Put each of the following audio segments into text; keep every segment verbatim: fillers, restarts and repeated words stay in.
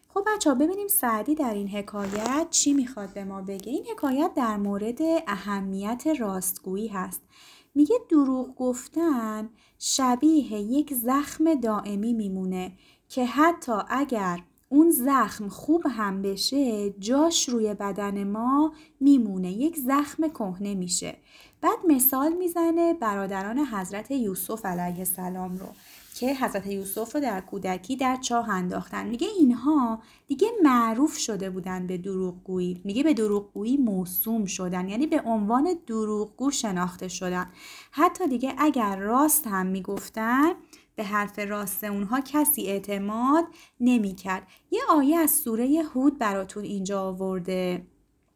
خب بچه ها ببینیم سعدی در این حکایت چی میخواد به ما بگه. این حکایت در مورد اهمیت راستگویی هست. میگه دروغ گفتن شبیه یک زخم دائمی میمونه که حتی اگر اون زخم خوب هم بشه جاش روی بدن ما میمونه، یک زخم کهنه میشه. بعد مثال میزنه برادران حضرت یوسف علیه السلام رو که حضرت یوسف رو در کودکی در چاه انداختن. میگه اینها دیگه معروف شده بودن به دروغگویی. میگه به دروغگویی موسوم شدن، یعنی به عنوان دروغگو شناخته شدن. حتی دیگه اگر راست هم میگفتن به حرف راست اونها کسی اعتماد نمیکرد. یه آیه از سوره هود براتون اینجا آورده،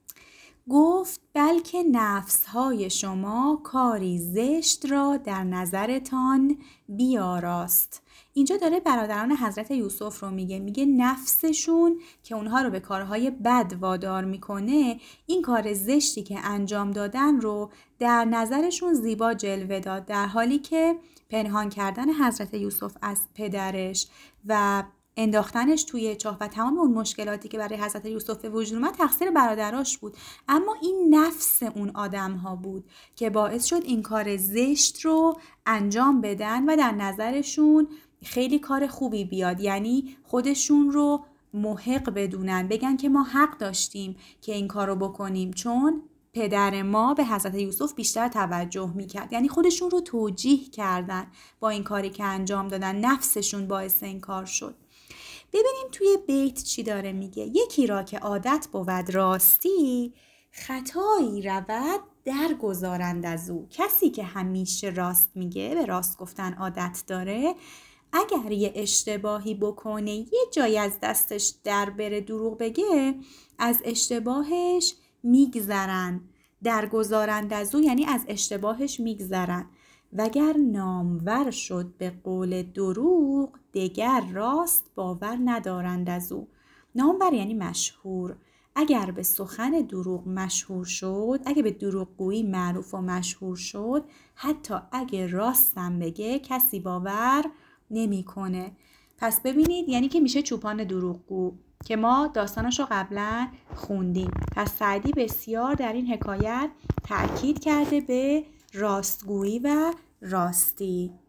گفت بلکه نفسهای شما کاری زشت را در نظرتان بیاراست. اینجا داره برادران حضرت یوسف رو میگه، میگه نفسشون که اونها رو به کارهای بد وادار میکنه، این کار زشتی که انجام دادن رو در نظرشون زیبا جلوه داد، در حالی که پنهان کردن حضرت یوسف از پدرش و انداختنش توی چاه و تمام اون مشکلاتی که برای حضرت یوسف به وجود اومد تقصیر برادراش بود. اما این نفس اون آدم ها بود که باعث شد این کار زشت رو انجام بدن و در نظرشون خیلی کار خوبی بیاد، یعنی خودشون رو محق بدونن، بگن که ما حق داشتیم که این کار رو بکنیم چون پدر ما به حضرت یوسف بیشتر توجه میکرد. یعنی خودشون رو توجیه کردن با این کاری که انجام دادن، نفسشون باعث این کار شد. ببینیم توی بیت چی داره میگه. یکی را که عادت بود راستی، خطایی رود در گذارند از او. کسی که همیشه راست میگه، به راست گفتن عادت داره، اگر یه اشتباهی بکنه، یه جایی از دستش در بره دروغ بگه، از اشتباهش میگذرن. در گذارند از او یعنی از اشتباهش میگذرن. وگر نامور شد به قول دروغ، دگر راست باور ندارند از او. نامور یعنی مشهور. اگر به سخن دروغ مشهور شد، اگه به دروغگویی معروف و مشهور شد، حتی اگه راستم بگه کسی باور نمیکنه. پس ببینید یعنی که میشه چوپان دروغگو که ما داستانش رو قبلا خوندیم. پس سعدی بسیار در این حکایت تأکید کرده به راستگویی و راستی.